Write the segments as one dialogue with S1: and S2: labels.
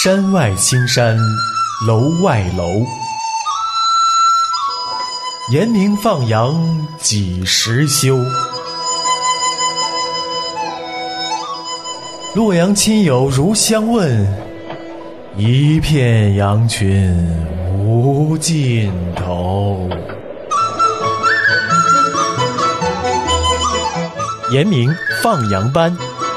S1: 山外青山楼外楼，严明放羊几时休？洛阳亲友如相问，一片羊群无尽头。严明放羊班。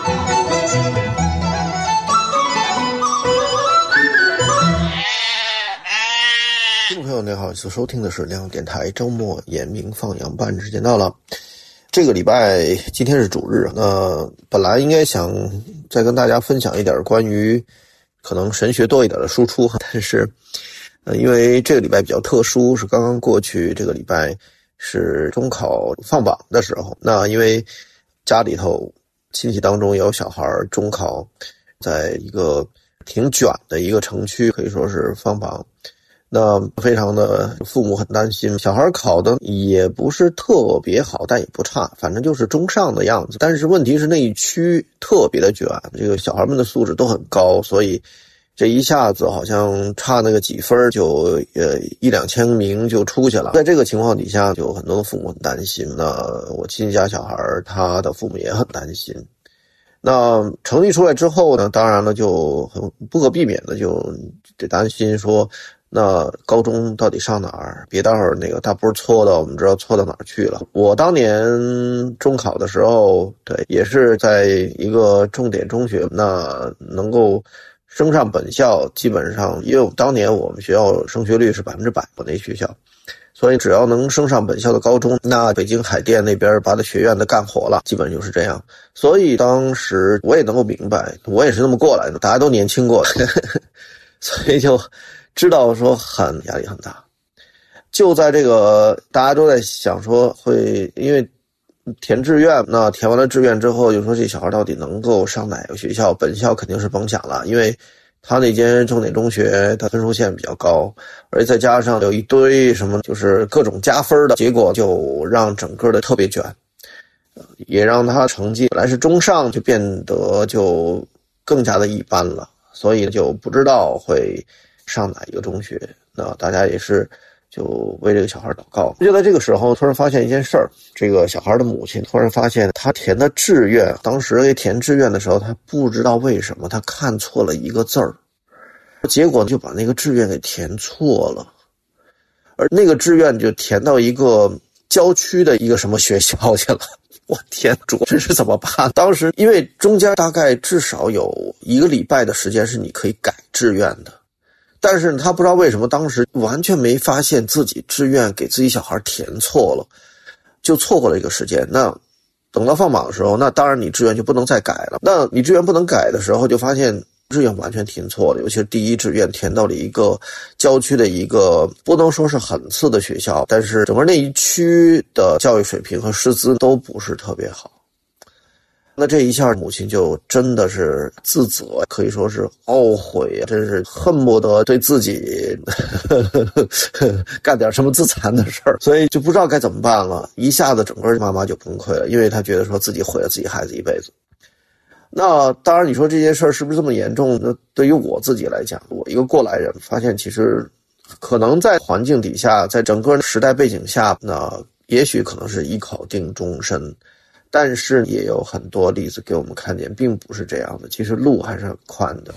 S2: 听众朋友您好，所收听的是良友电台周末严明放羊班，时间到了。这个礼拜今天是主日，那本来应该想再跟大家分享一点关于可能神学多一点的输出，但是因为这个礼拜比较特殊，是刚刚过去这个礼拜是中考放榜的时候，那因为家里头亲戚当中有小孩中考，在一个挺卷的一个城区，可以说是放榜，那非常的父母很担心，小孩考的也不是特别好，但也不差，反正就是中上的样子。但是问题是那一区特别的卷，这个小孩们的素质都很高，所以这一下子好像差那个几分就一两千名就出去了。在这个情况底下，就很多的父母很担心。那我亲戚家小孩他的父母也很担心。那成绩出来之后呢，当然了就很不可避免的就得担心说，那高中到底上哪儿？别待会儿那个大波错到，我们知道错到哪儿去了。我当年中考的时候，对，也是在一个重点中学，那能够升上本校，基本上因为当年我们学校升学率是100%，我那学校，所以只要能升上本校的高中，那北京海淀那边把它学院的干活了，基本就是这样。所以当时我也能够明白，我也是那么过来的，大家都年轻过来所以就知道说压力很大。就在这个大家都在想说会，因为填志愿，那填完了志愿之后就说这小孩到底能够上哪个学校，本校肯定是甭想了，因为他那间重点中学他分数线比较高，而且再加上有一堆什么就是各种加分的，结果就让整个的特别卷，也让他成绩本来是中上就变得就更加的一般了，所以就不知道会上哪一个中学。那大家也是就为这个小孩祷告。就在这个时候突然发现一件事儿，这个小孩的母亲突然发现他填的志愿，当时填志愿的时候他不知道为什么他看错了一个字儿，结果就把那个志愿给填错了，而那个志愿就填到一个郊区的一个什么学校去了。我天主，这是怎么办？当时因为中间大概至少有1个礼拜的时间是你可以改志愿的，但是他不知道为什么当时完全没发现自己志愿给自己小孩填错了，就错过了一个时间。那等到放榜的时候，那当然你志愿就不能再改了。那你志愿不能改的时候，就发现志愿完全填错了，尤其是第一志愿填到了一个郊区的一个不能说是很次的学校，但是整个那一区的教育水平和师资都不是特别好。那这一下母亲就真的是自责，可以说是懊悔，真是恨不得对自己干点什么自残的事儿，所以就不知道该怎么办了。一下子整个妈妈就崩溃了，因为她觉得说自己毁了自己孩子一辈子。那当然你说这件事儿是不是这么严重？那对于我自己来讲，我一个过来人发现其实可能在环境底下，在整个时代背景下，那也许可能是一考定终身，但是也有很多例子给我们看见并不是这样的，其实路还是很宽的。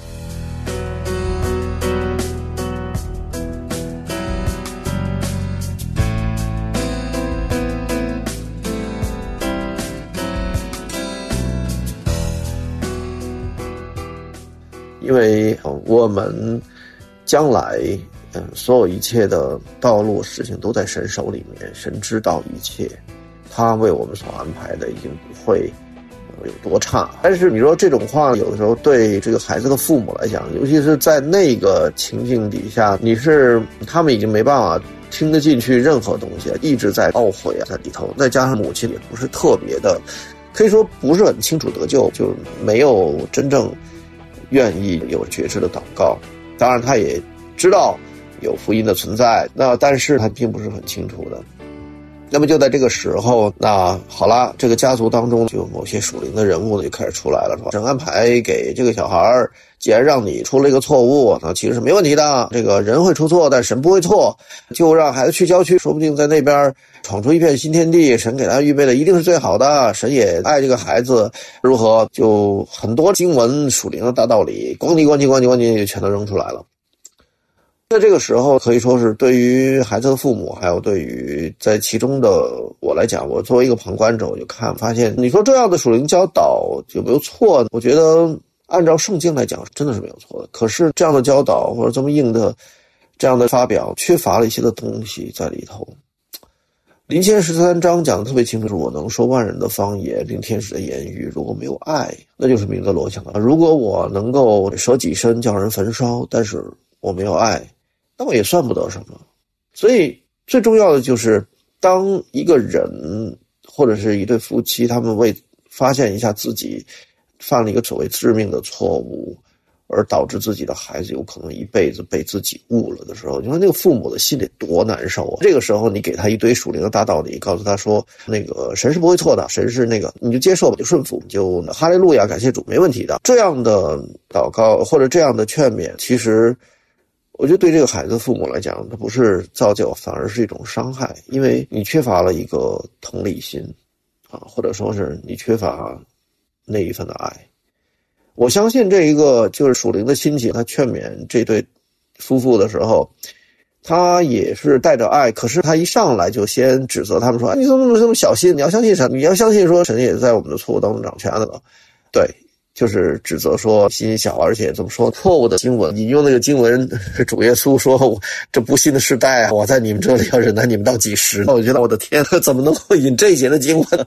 S2: 因为我们将来所有一切的道路事情都在神手里面，神知道一切，他为我们所安排的一定不会有多差。但是你说这种话有的时候对这个孩子的父母来讲，尤其是在那个情境底下，他们已经没办法听得进去任何东西，一直在懊悔在里头，再加上母亲也不是特别的，可以说不是很清楚得救，就没有真正愿意有觉知的祷告。当然他也知道有福音的存在，那但是他并不是很清楚的。 那么就在这个时候，那好了，这个家族当中就某些属灵的人物呢就开始出来了，是吧？神安排给这个小孩，既然让你出了一个错误，那其实是没问题的。这个人会出错，但神不会错，就让孩子去郊区，说不定在那边闯出一片新天地，神给他预备的一定是最好的，神也爱这个孩子，如何？就很多经文属灵的大道理，咣叽全都扔出来了。在这个时候，可以说是对于孩子的父母，还有对于在其中的我来讲，我作为一个旁观者，我就发现，你说这样的属灵教导有没有错？我觉得按照圣经来讲，真的是没有错的。可是这样的教导或者这么硬的这样的发表，缺乏了一些的东西在里头。林前13章讲的特别清楚，我能说万人的方言，并天使的言语，如果没有爱，那就是明德罗强了。如果我能够舍己身叫人焚烧，但是我没有爱，那么也算不得什么。所以最重要的就是，当一个人或者是一对夫妻，他们为发现一下自己犯了一个所谓致命的错误，而导致自己的孩子有可能一辈子被自己误了的时候，你说那个父母的心里多难受啊！这个时候你给他一堆属灵的大道理，告诉他说那个神是不会错的，神是那个，你就接受吧，就顺服，就哈利路亚，感谢主，没问题的。这样的祷告或者这样的劝勉，其实我觉得对这个孩子的父母来讲，它不是造就，反而是一种伤害，因为你缺乏了一个同理心啊，或者说是你缺乏那一份的爱。我相信这一个就是属灵的亲戚，他劝勉这对夫妇的时候，他也是带着爱，可是他一上来就先指责他们说，你怎么这么小心？你要相信神，你要相信说神也在我们的错误当中掌权的。对，就是指责说心小，而且怎么说错误的经文，引用那个经文是主耶稣说，这不信的世代啊，我在你们这里要忍耐你们到几时？我觉得我的天，怎么能够引这一节的经文？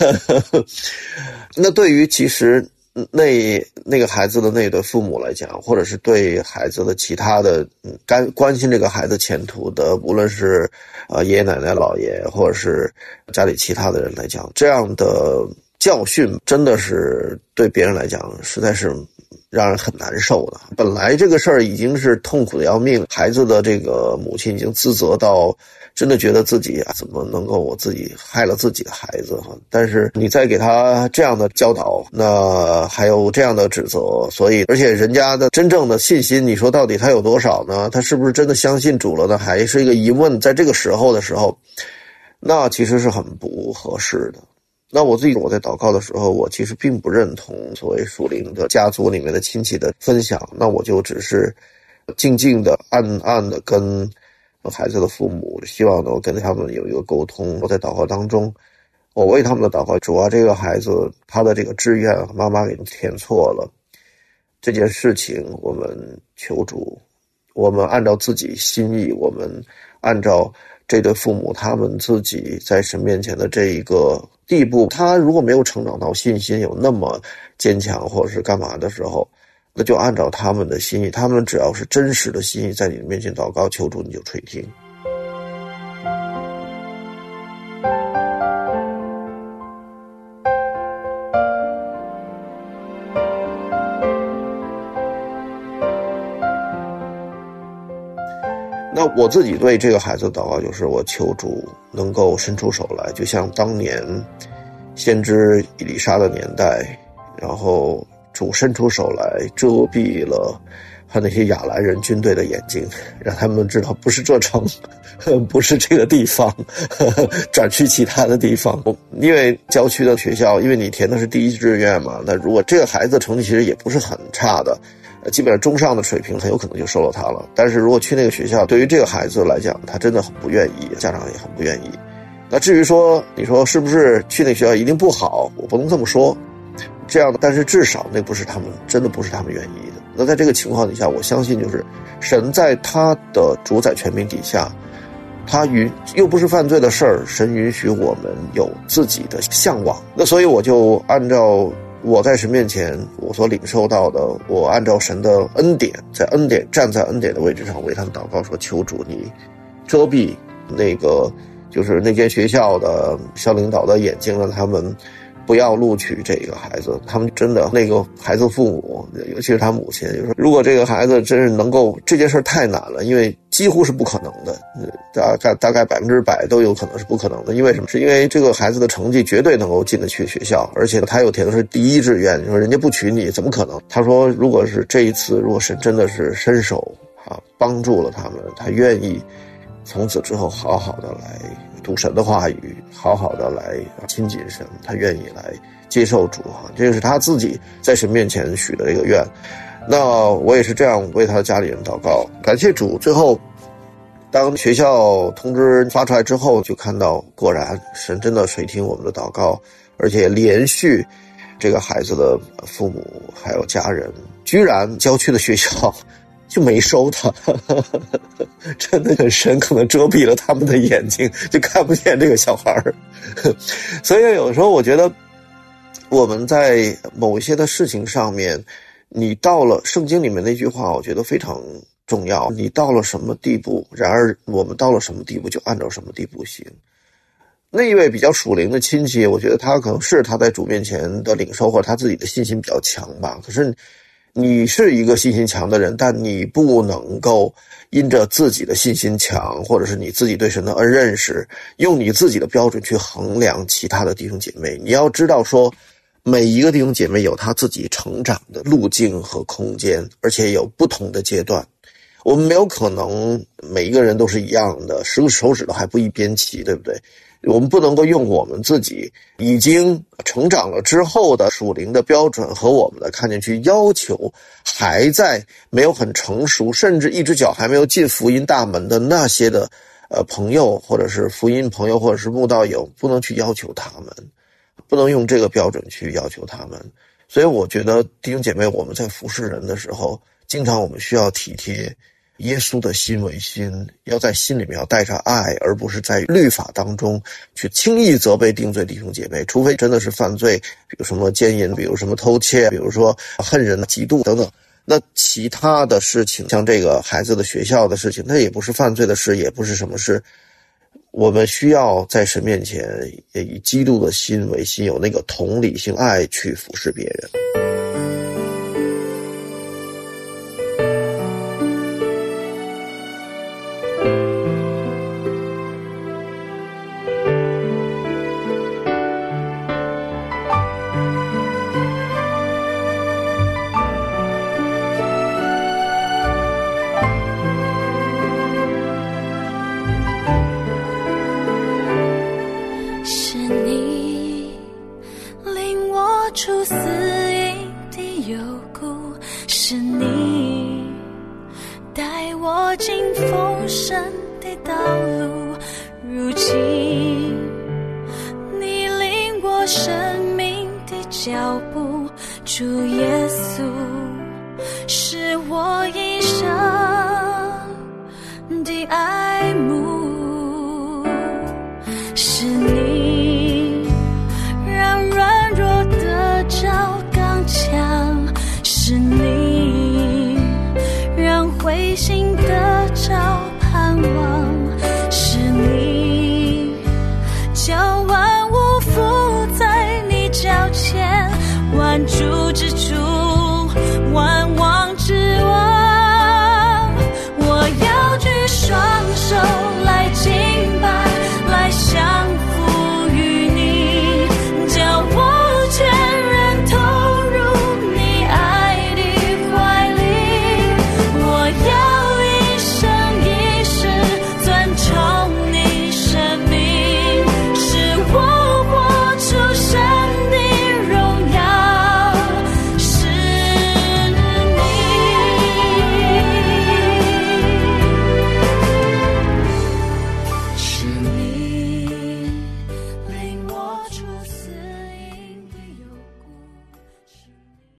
S2: 那对于其实那个孩子的那对父母来讲，或者是对孩子的其他的关心这个孩子前途的，无论是爷爷奶奶姥爷或者是家里其他的人来讲，这样的教训真的是对别人来讲实在是让人很难受的。本来这个事儿已经是痛苦的要命，孩子的这个母亲已经自责到真的觉得自己怎么能够我自己害了自己的孩子，但是你再给他这样的教导，那还有这样的指责，所以而且人家的真正的信心，你说到底他有多少呢？他是不是真的相信主了呢？还是一个疑问。在这个时候，那其实是很不合适的。那我在祷告的时候，我其实并不认同所谓属灵的家族里面的亲戚的分享，那我就只是静静的暗暗的跟孩子的父母，希望能跟他们有一个沟通。我在祷告当中，我为他们的祷告，主要这个孩子他的这个志愿妈妈给填错了，这件事情我们求主，我们按照自己心意，我们按照这对父母他们自己在神面前的这一个地步，他如果没有成长到信心有那么坚强或者是干嘛的时候，那就按照他们的心意，他们只要是真实的心意在你面前祷告求主，你就垂听。那我自己对这个孩子的祷告就是我求主能够伸出手来，就像当年先知以利沙的年代，然后主伸出手来遮蔽了他那些亚兰人军队的眼睛，让他们知道不是这城，不是这个地方，转去其他的地方。因为郊区的学校，因为你填的是第一志愿嘛，那如果这个孩子成绩其实也不是很差的，基本上中上的水平，很有可能就收了他了。但是如果去那个学校，对于这个孩子来讲，他真的很不愿意，家长也很不愿意。那至于说你说是不是去那个学校一定不好，我不能这么说，这样的，但是至少那不是他们，真的不是他们愿意的。那在这个情况底下，我相信就是神在他的主宰权柄底下，他又不是犯罪的事儿，神允许我们有自己的向往。那所以我就按照我在神面前我所领受到的，我按照神的恩典，站在恩典的位置上为他们祷告，说求主你遮蔽那个就是那间学校的校领导的眼睛，让他们不要录取这个孩子。他们真的那个孩子父母，尤其是他母亲，就说如果这个孩子真是能够，这件事太难了，因为几乎是不可能的，大概100%都有可能是不可能的。因为什么？是因为这个孩子的成绩绝对能够进得去学校，而且他又填的是第一志愿，你说人家不取你怎么可能？他说如果是这一次，如果神真的是伸手帮助了他们，他愿意从此之后好好的来读神的话语，好好的来亲近神，他愿意来接受主这个是他自己在神面前许的这个愿。那我也是这样为他的家里人祷告，感谢主。最后当学校通知发出来之后，就看到果然神真的垂听我们的祷告，而且连续这个孩子的父母还有家人居然郊区的学校就没收他，真的很神，可能遮蔽了他们的眼睛，就看不见这个小孩。所以有时候我觉得我们在某一些的事情上面，你到了圣经里面那句话我觉得非常重要，你到了什么地步，然而我们到了什么地步就按照什么地步行。那一位比较属灵的亲戚，我觉得他可能是他在主面前的领受，或者他自己的信心比较强吧。可是你是一个信心强的人，但你不能够因着自己的信心强，或者是你自己对神的恩认识，用你自己的标准去衡量其他的弟兄姐妹。你要知道说，每一个弟兄姐妹有他自己成长的路径和空间，而且有不同的阶段。我们没有可能每一个人都是一样的，10个手指头还不一边齐，对不对？我们不能够用我们自己已经成长了之后的属灵的标准和我们的看见去要求还在没有很成熟，甚至一只脚还没有进福音大门的那些的朋友，或者是福音朋友，或者是慕道友，不能去要求他们，不能用这个标准去要求他们。所以我觉得弟兄姐妹，我们在服侍人的时候，经常我们需要体贴耶稣的心为心，要在心里面要带着爱，而不是在律法当中去轻易责备定罪弟兄姐妹，除非真的是犯罪，比如什么奸淫，比如什么偷窃，比如说恨人、嫉妒等等。那其他的事情，像这个孩子的学校的事情，那也不是犯罪的事，也不是什么事。我们需要在神面前以基督的心为心，有那个同理心、爱去服侍别人。
S3: 出死荫的幽谷，是你带我进丰盛的道路。如今你领我生命的脚步，主耶稣是我一生的爱慕，是你